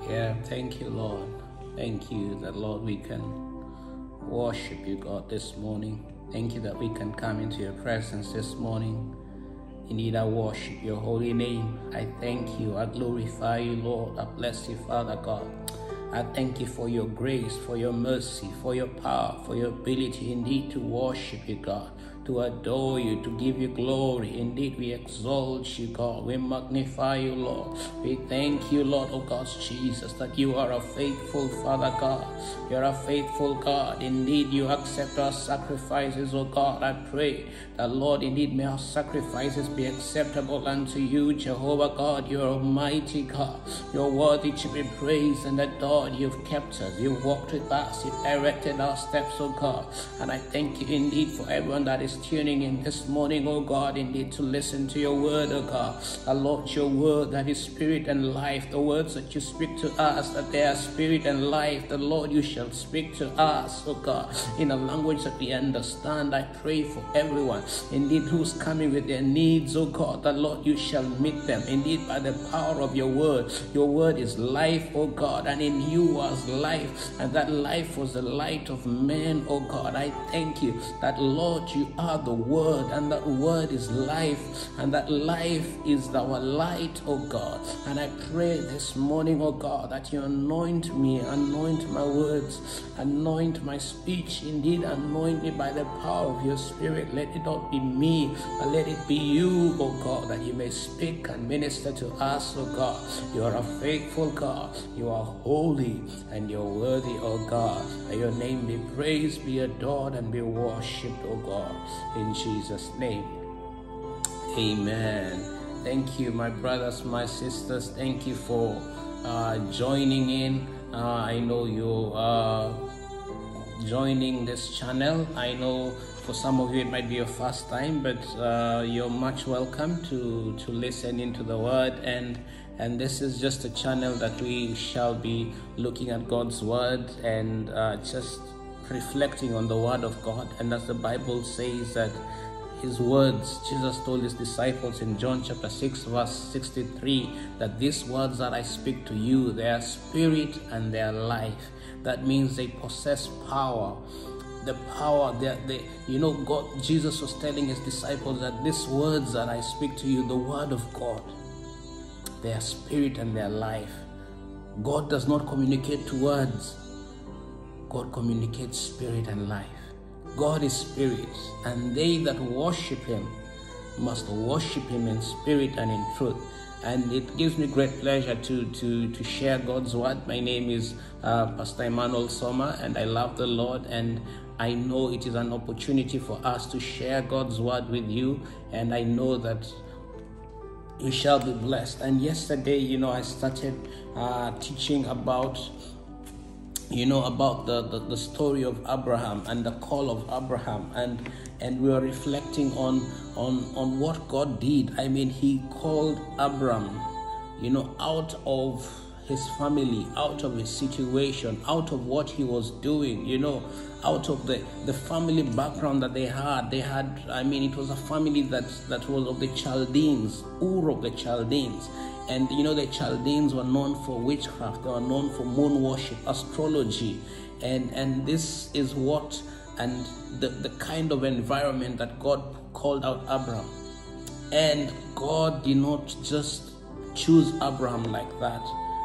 Yeah, thank you, Lord. Thank you that, Lord, we can worship you, God, this morning. Thank you that we can come into your presence this morning. Indeed, I worship your holy name. I thank you. I glorify you, Lord. I bless you, Father God. I thank you for your grace, for your mercy, for your power, for your ability indeed to worship you, God, to adore you, to give you glory. Indeed, we exalt you, God. We magnify you, Lord. We thank you, Lord, oh God, Jesus, that you are a faithful Father God. You're a faithful God. Indeed, you accept our sacrifices, oh God. I pray that, Lord, indeed, may our sacrifices be acceptable unto you, Jehovah God. You're almighty God. You're worthy to be praised and adored. You've kept us. You've walked with us. You've directed our steps, oh God. And I thank you indeed for everyone that is tuning in this morning, oh God, indeed to listen to your word, oh God. Lord, your word that is spirit and life. The words that you speak to us, that they are spirit and life. The Lord, you shall speak to us, oh God, in a language that we understand. I pray for everyone, indeed, who's coming with their needs, oh God, that, Lord, you shall meet them, indeed, by the power of your word. Your word is life, oh God, and in you was life, and that life was the light of men, oh God. I thank you that, Lord, you are the word, and that word is life, and that life is our light, oh God. And I pray this morning, oh God, that you anoint me, anoint my words, anoint my speech, indeed anoint me by the power of your spirit. Let it not be me, but let it be you, oh God, that you may speak and minister to us, oh God. You are a faithful God. You are holy and you're worthy, oh God. May your name be praised, be adored, and be worshipped, oh God. In Jesus' name, amen. Thank you, my brothers, my sisters. Thank you for joining in. I know you are joining this channel. I know for some of you it might be your first time, but you're much welcome to listen into the word. And this is just a channel that we shall be looking at God's word and just reflecting on the word of God. And as the Bible says that his words, Jesus told his disciples in John chapter 6 verse 63, that these words that I speak to you, they are spirit and they are life. That means they possess power. The power, God, Jesus was telling his disciples that these words that I speak to you, the word of God, they are spirit and they are life. God does not communicate to words. God communicates spirit and life. God is spirit, and they that worship him must worship him in spirit and in truth. And it gives me great pleasure to share God's word. My name is Pastor Emmanuel Soma, and I love the Lord, and I know it is an opportunity for us to share God's word with you, and I know that you shall be blessed. And yesterday, I started teaching about the story of Abraham and the call of Abraham, and we were reflecting on what God did. I mean, he called Abraham, out of his family, out of his situation, out of what he was doing, out of the family background that they had. It was a family that was of the Chaldeans, Ur of the Chaldeans. And the Chaldeans were known for witchcraft. They were known for moon worship, astrology, and this is what, and the kind of environment that God called out Abraham. And God did not just choose Abraham like that.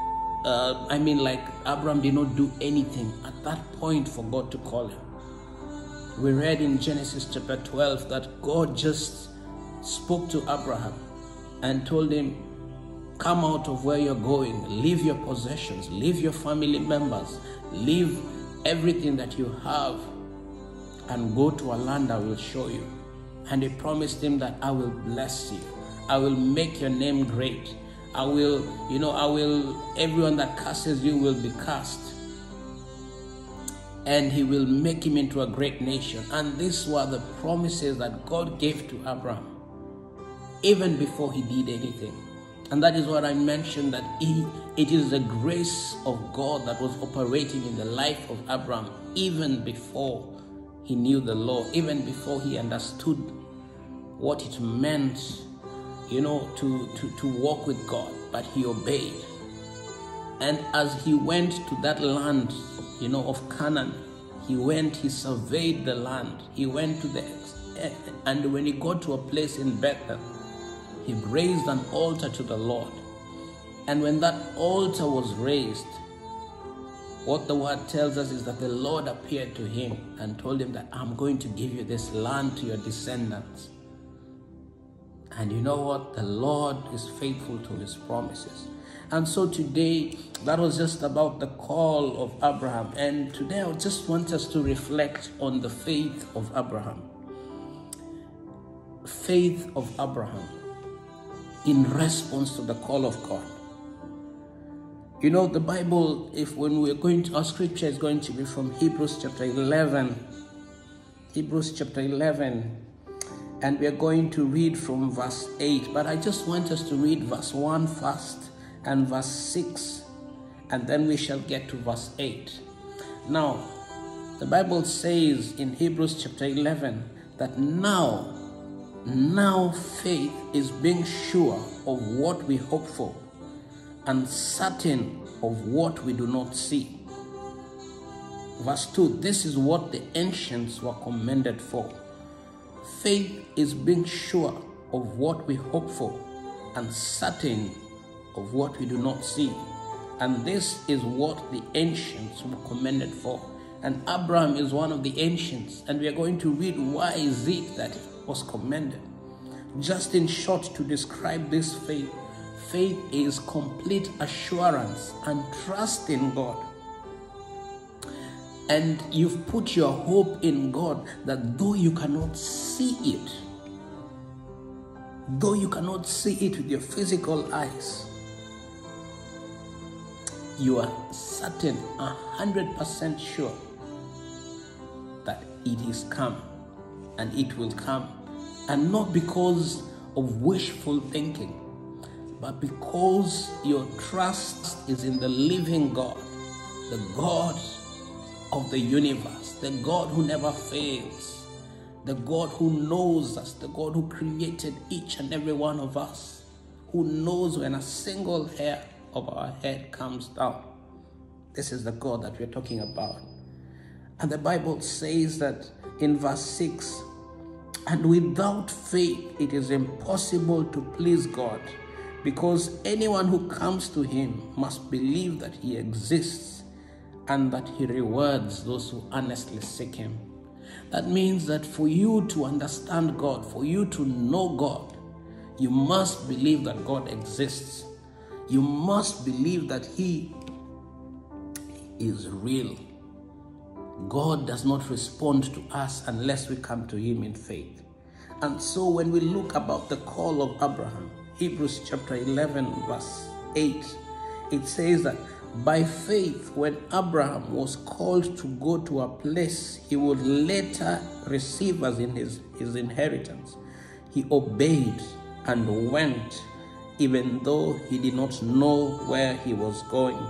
Abraham did not do anything at that point for God to call him. We read in Genesis chapter 12 that God just spoke to Abraham and told him, come out of where you're going, leave your possessions, leave your family members, leave everything that you have, and go to a land I will show you. And he promised him that I will bless you. I will make your name great. Everyone that curses you will be cursed. And he will make him into a great nation. And these were the promises that God gave to Abraham, even before he did anything. And that is what I mentioned, that it is the grace of God that was operating in the life of Abraham, even before he knew the law, even before he understood what it meant, to walk with God, but he obeyed. And as he went to that land, of Canaan, he surveyed the land. He went to and when he got to a place in Bethel, he raised an altar to the Lord. And when that altar was raised, what the word tells us is that the Lord appeared to him and told him that I'm going to give you this land to your descendants. And you know what? The Lord is faithful to his promises. And so today, that was just about the call of Abraham. And today I just want us to reflect on the faith of Abraham. Faith of Abraham in response to the call of God. The Bible, our scripture is going to be from Hebrews chapter 11. Hebrews chapter 11. And we are going to read from verse 8. But I just want us to read verse 1 first and verse 6. And then we shall get to verse 8. Now, the Bible says in Hebrews chapter 11 that now faith is being sure of what we hope for and certain of what we do not see. Verse 2, this is what the ancients were commended for. Faith is being sure of what we hope for and certain of what we do not see. And this is what the ancients were commended for. And Abraham is one of the ancients. And we are going to read why is it that it was commended. Just in short, to describe this faith, faith is complete assurance and trust in God. And you've put your hope in God that though you cannot see it with your physical eyes, you are certain, 100% sure that it is come and it will come. And not because of wishful thinking, but because your trust is in the living God, the God of the universe, the God who never fails, the God who knows us, the God who created each and every one of us, who knows when a single hair of our head comes down. This is the God that we're talking about. And the Bible says that in verse 6, and without faith it is impossible to please God, because anyone who comes to him must believe that he exists and that he rewards those who earnestly seek him. That means that for you to understand God, for you to know God, you must believe that God exists. You must believe that he is real. God does not respond to us unless we come to him in faith. And so when we look about the call of Abraham, Hebrews chapter 11 verse 8, it says that by faith, when Abraham was called to go to a place he would later receive as in his inheritance, he obeyed and went, even though he did not know where he was going.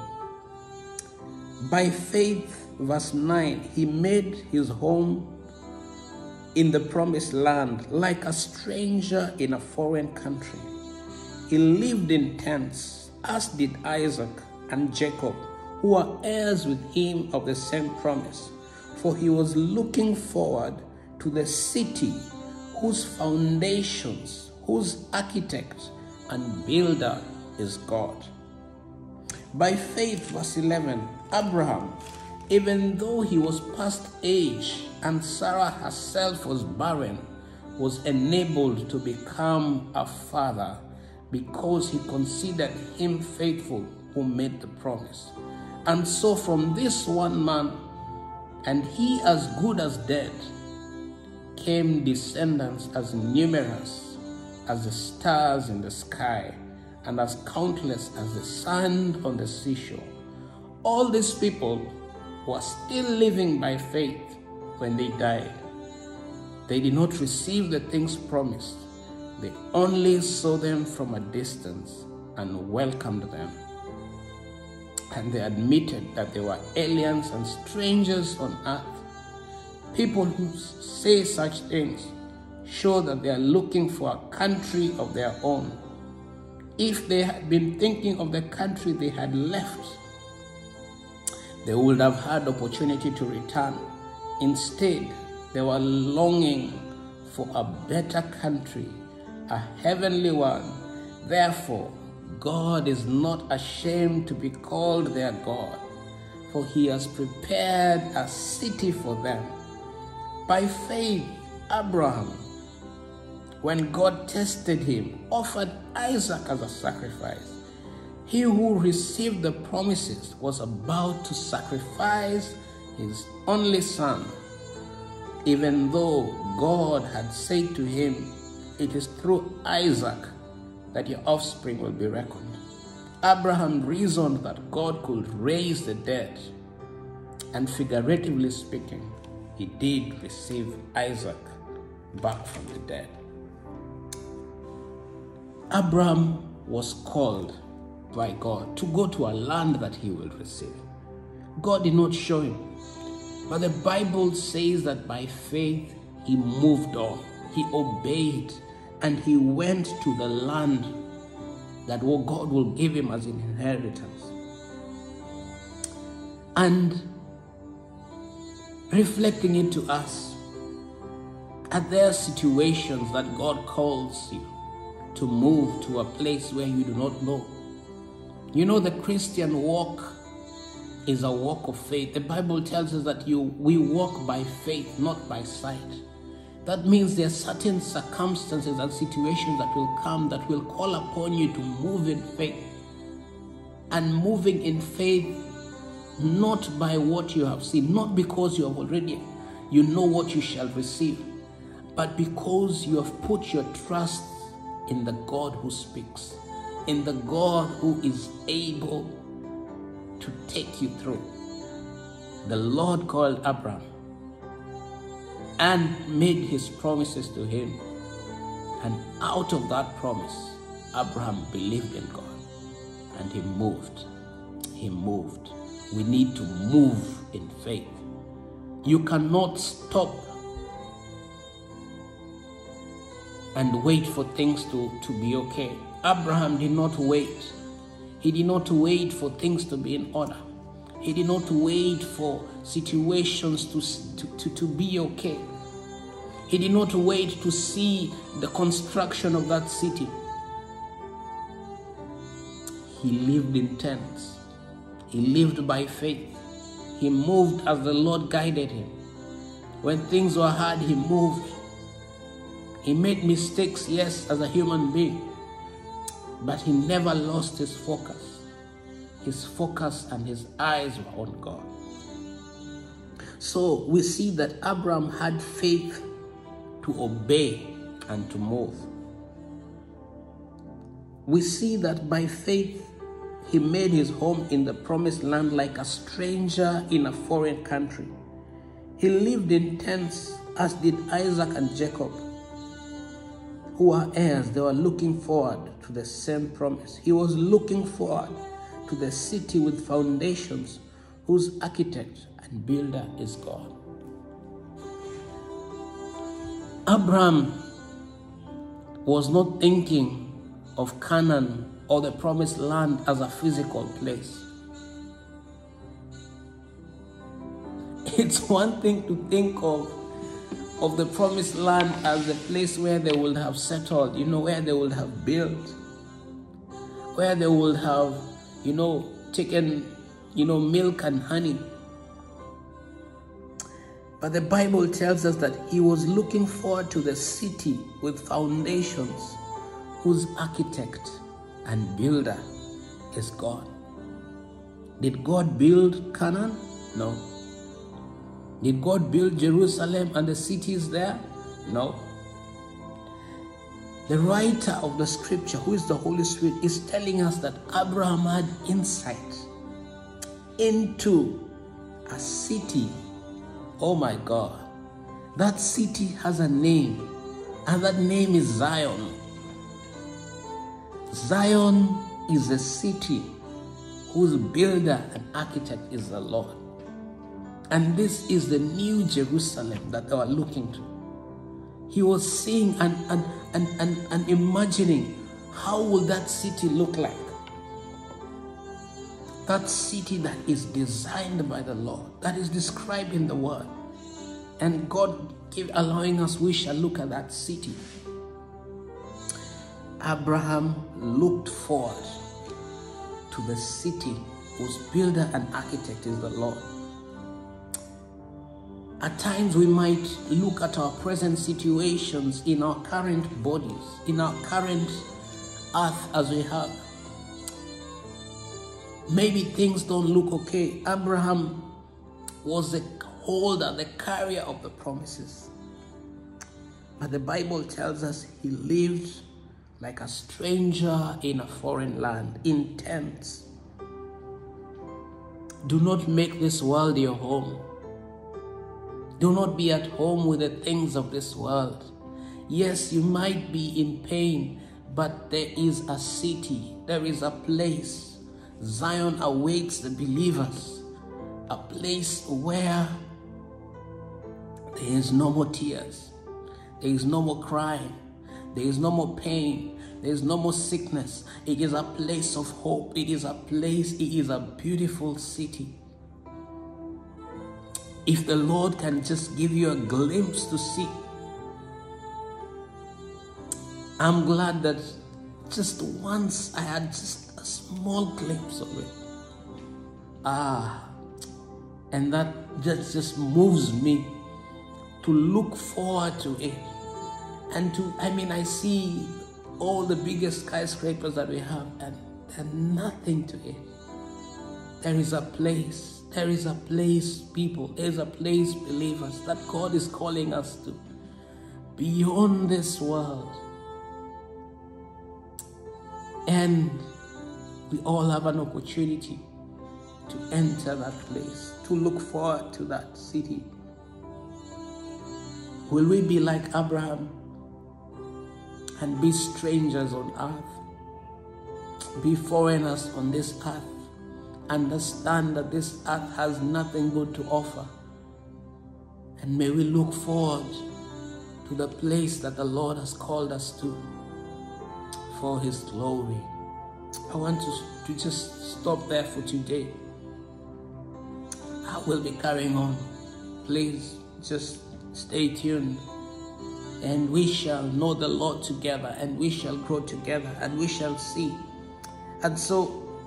By faith, verse 9, he made his home in the promised land like a stranger in a foreign country. He lived in tents, as did Isaac and Jacob, who are heirs with him of the same promise. For he was looking forward to the city whose foundations, whose architect and builder is God. By faith, verse 11, Abraham, even though he was past age and Sarah herself was barren, was enabled to become a father because he considered him faithful who made the promise. And so from this one man, and he as good as dead, came descendants as numerous as the stars in the sky and as countless as the sand on the seashore. All these people were still living by faith when they died. They did not receive the things promised. They only saw them from a distance and welcomed them. And they admitted that they were aliens and strangers on earth. People who say such things show that they are looking for a country of their own. if they had been thinking of the country they had left, they would have had opportunity to return. Instead, they were longing for a better country, a heavenly one. Therefore, God is not ashamed to be called their God, for he has prepared a city for them. By faith, Abraham, when God tested him, offered Isaac as a sacrifice. He who received the promises was about to sacrifice his only son, even though God had said to him, "It is through Isaac that your offspring will be reckoned." Abraham reasoned that God could raise the dead, and figuratively speaking, he did receive Isaac back from the dead. Abraham was called by God to go to a land that he will receive. God did not show him, but the Bible says that by faith he moved on, he obeyed, and he went to the land that God will give him as an inheritance. And reflecting into us, are there situations that God calls you to move to a place where you do not know? You know, the Christian walk is a walk of faith. The Bible tells us that we walk by faith, not by sight. That means there are certain circumstances and situations that will come that will call upon you to move in faith. And moving in faith, not by what you have seen, not because you know what you shall receive, but because you have put your trust in the God who speaks, in the God who is able to take you through. The Lord called Abraham and made his promises to him. And out of that promise, Abraham believed in God and he moved. He moved. We need to move in faith. You cannot stop and wait for things to be okay. Abraham did not wait. He did not wait for things to be in order. He did not wait for situations to be okay. He did not wait to see the construction of that city. He lived in tents. He lived by faith. He moved as the Lord guided him. When things were hard, he moved. He made mistakes, yes, as a human being, but he never lost his focus. His focus and his eyes were on God. So we see that Abraham had faith to obey and to move. We see that by faith, he made his home in the promised land like a stranger in a foreign country. He lived in tents, as did Isaac and Jacob, who were heirs. They were looking forward to the same promise. He was looking forward to the city with foundations, whose architect and builder is God. Abraham was not thinking of Canaan or the promised land as a physical place. It's one thing to think of the promised land as a place where they would have settled, where they would have built, where they would have, taken, milk and honey. But the Bible tells us that he was looking forward to the city with foundations, whose architect and builder is God. Did God build Canaan? No. Did God build Jerusalem and the cities there? No. The writer of the scripture, who is the Holy Spirit, is telling us that Abraham had insight into a city. Oh my God. That city has a name, and that name is Zion. Zion is a city whose builder and architect is the Lord. And this is the new Jerusalem that they were looking to. He was seeing and imagining How will that city look like? That city that is designed by the Lord, that is described in the Word. And God allowing us, we shall look at that city. Abraham looked forward to the city whose builder and architect is the Lord. At times we might look at our present situations in our current bodies, in our current earth as we have. Maybe things don't look okay. Abraham was the holder, the carrier of the promises. But the Bible tells us he lived like a stranger in a foreign land, in tents. Do not make this world your home. Do not be at home with the things of this world. Yes, you might be in pain, but there is a city, there is a place. Zion awaits the believers, a place where there is no more tears, there is no more crying, there is no more pain, there is no more sickness. It is a place of hope. It is a place, it is a beautiful city. If the Lord can just give you a glimpse to see, I'm glad that just once I had just a small glimpse of it. And that just moves me to look forward to it. And I see all the biggest skyscrapers that we have, and nothing to it. There is a place, people, there is a place, believers, that God is calling us to. Beyond this world. And we all have an opportunity to enter that place, to look forward to that city. Will we be like Abraham and be strangers on earth? Be foreigners on this earth. Understand that this earth has nothing good to offer. And may we look forward to the place that the Lord has called us to for His glory. I want to just stop there for today. I will be carrying on. Please just stay tuned. And we shall know the Lord together, and we shall grow together, and we shall see. And so,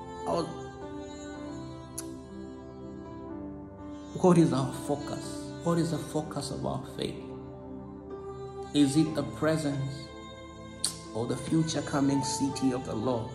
what is our focus? What is the focus of our faith? Is it the presence or the future coming city of the Lord,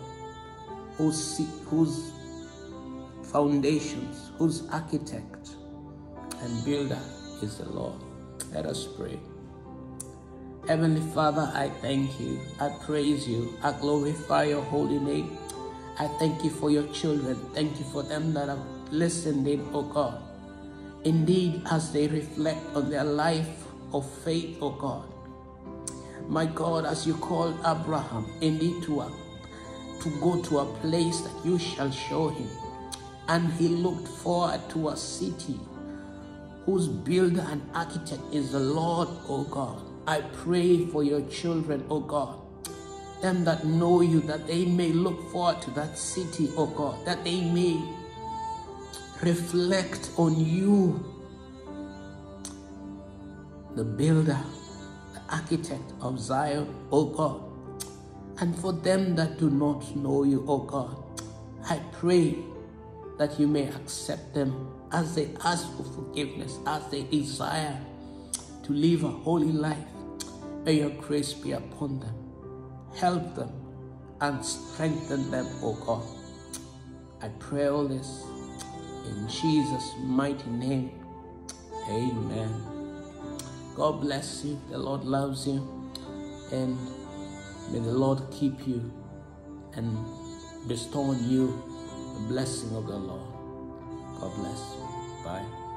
whose foundations, whose architect and builder is the Lord? Let us pray. Heavenly Father, I thank you, I praise you, I glorify your holy name. I thank you for your children. Thank you for them that have listened in, oh God. Indeed, as they reflect on their life of faith, oh God. My God, as you called Abraham, indeed to go to a place that you shall show him. And he looked forward to a city whose builder and architect is the Lord, oh God. I pray for your children, oh God, them that know you, that they may look forward to that city, oh God, that they may reflect on you, the builder, the architect of Zion, oh God. And for them that do not know you, oh God, I pray that you may accept them as they ask for forgiveness, as they desire to live a holy life. May your grace be upon them. Help them and strengthen them, O God. I pray all this in Jesus' mighty name. Amen. God bless you. The Lord loves you. And may the Lord keep you and bestow on you the blessing of the Lord. God bless you. Bye.